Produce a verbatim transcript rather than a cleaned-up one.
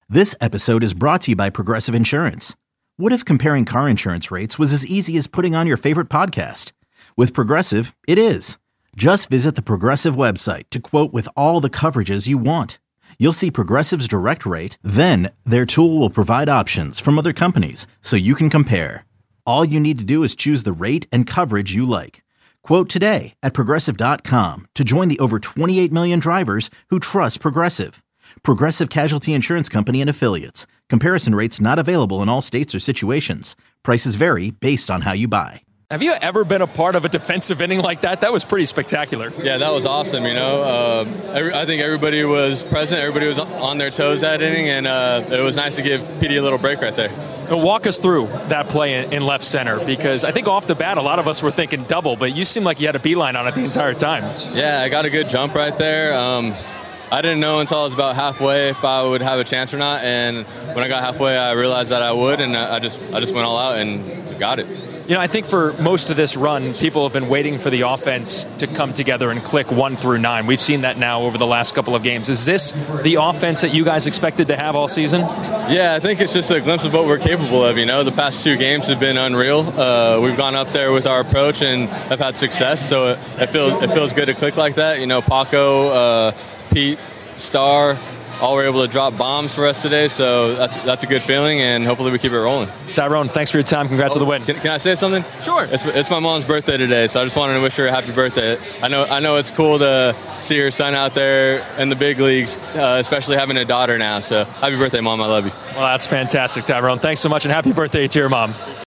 This episode is brought to you by Progressive Insurance. What if comparing car insurance rates was as easy as putting on your favorite podcast? With Progressive, it is. Just visit the Progressive website to quote with all the coverages you want. You'll see Progressive's direct rate, then their tool will provide options from other companies so you can compare. All you need to do is choose the rate and coverage you like. Quote today at progressive dot com to join the over twenty-eight million drivers who trust Progressive. Progressive Casualty Insurance Company and Affiliates. Comparison rates not available in all states or situations. Prices vary based on how you buy. Have you ever been a part of a defensive inning like that? That was pretty spectacular. Yeah, that was awesome, you know. Uh, every, I think everybody was present. Everybody was on their toes that inning, and uh, it was nice to give P D a little break right there. Now walk us through that play in, in left center, because I think off the bat, a lot of us were thinking double, but you seemed like you had a beeline on it the entire time. Yeah, I got a good jump right there. Um, I didn't know until I was about halfway if I would have a chance or not, and when I got halfway, I realized that I would, and I just I just went all out and got it. You know, I think for most of this run, people have been waiting for the offense to come together and click one through nine. We've seen that now over the last couple of games. Is this the offense that you guys expected to have all season? Yeah, I think it's just a glimpse of what we're capable of. You know, the past two games have been unreal. Uh, we've gone up there with our approach and have had success, so it, it feels it feels good to click like that. You know, Paco, uh, Pete, Star, all were able to drop bombs for us today, so that's that's a good feeling, and hopefully we keep it rolling. Tyrone, thanks for your time. Congrats oh, on the win. Can, can I say something? Sure. It's, it's my mom's birthday today, so I just wanted to wish her a happy birthday. I know I know it's cool to see her son out there in the big leagues, uh, especially having a daughter now. So happy birthday, Mom. I love you. Well, that's fantastic, Tyrone. Thanks so much, and happy birthday to your mom.